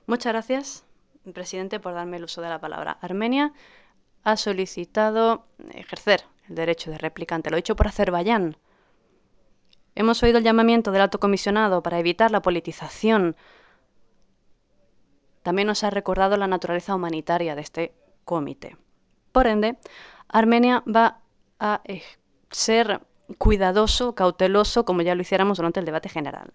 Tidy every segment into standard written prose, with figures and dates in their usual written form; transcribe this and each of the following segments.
Muchas gracias, presidente, por darme el uso de la palabra. Armenia ha solicitado ejercer el derecho de réplica ante lo dicho por Azerbaiyán. Hemos oído el llamamiento del Alto Comisionado para evitar la politización. También nos ha recordado la naturaleza humanitaria de este comité. Por ende, Armenia va a ser cuidadoso, cauteloso, como ya lo hiciéramos durante el debate general.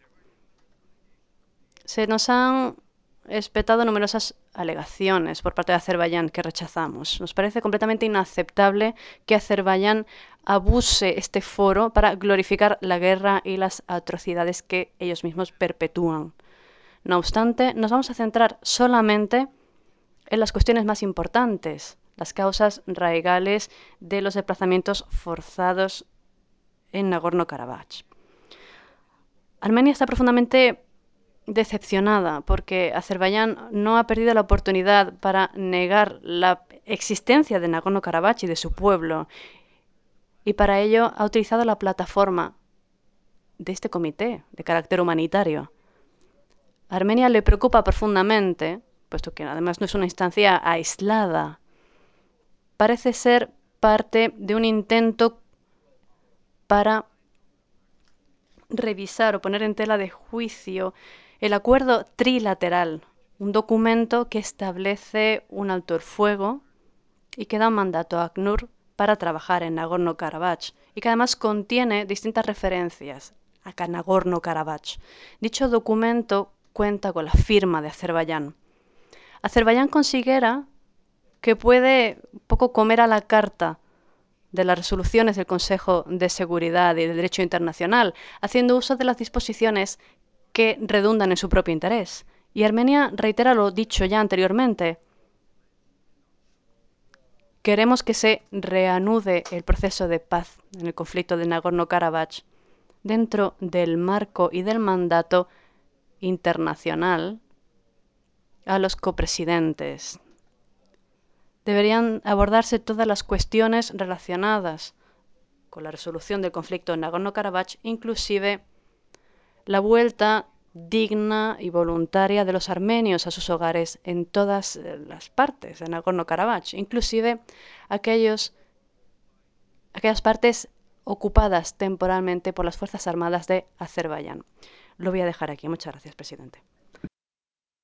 Se nos han espetado numerosas alegaciones por parte de Azerbaiyán que rechazamos. Nos parece completamente inaceptable que Azerbaiyán abuse este foro para glorificar la guerra y las atrocidades que ellos mismos perpetúan. No obstante, nos vamos a centrar solamente en las cuestiones más importantes, las causas raigales de los desplazamientos forzados en Nagorno-Karabaj. Armenia está profundamente decepcionada porque Azerbaiyán no ha perdido la oportunidad para negar la existencia de Nagorno-Karabaj y de su pueblo, y para ello ha utilizado la plataforma de este comité de carácter humanitario. A Armenia le preocupa profundamente, puesto que además no es una instancia aislada. Parece ser parte de un intento para revisar o poner en tela de juicio el acuerdo trilateral, un documento que establece un alto el fuego y que da un mandato a ACNUR para trabajar en Nagorno-Karabaj y que además contiene distintas referencias a Nagorno-Karabaj. Dicho documento cuenta con la firma de Azerbaiyán. Azerbaiyán considera que puede un poco comer a la carta de las resoluciones del Consejo de Seguridad y del Derecho Internacional, haciendo uso de las disposiciones que redundan en su propio interés. Y Armenia reitera lo dicho ya anteriormente. Queremos que se reanude el proceso de paz en el conflicto de Nagorno-Karabaj dentro del marco y del mandato internacional a los copresidentes. Deberían abordarse todas las cuestiones relacionadas con la resolución del conflicto en Nagorno-Karabaj, inclusive la vuelta digna y voluntaria de los armenios a sus hogares en todas las partes de Nagorno-Karabaj, inclusive aquellas partes ocupadas temporalmente por las Fuerzas Armadas de Azerbaiyán. Lo voy a dejar aquí. Muchas gracias, presidente.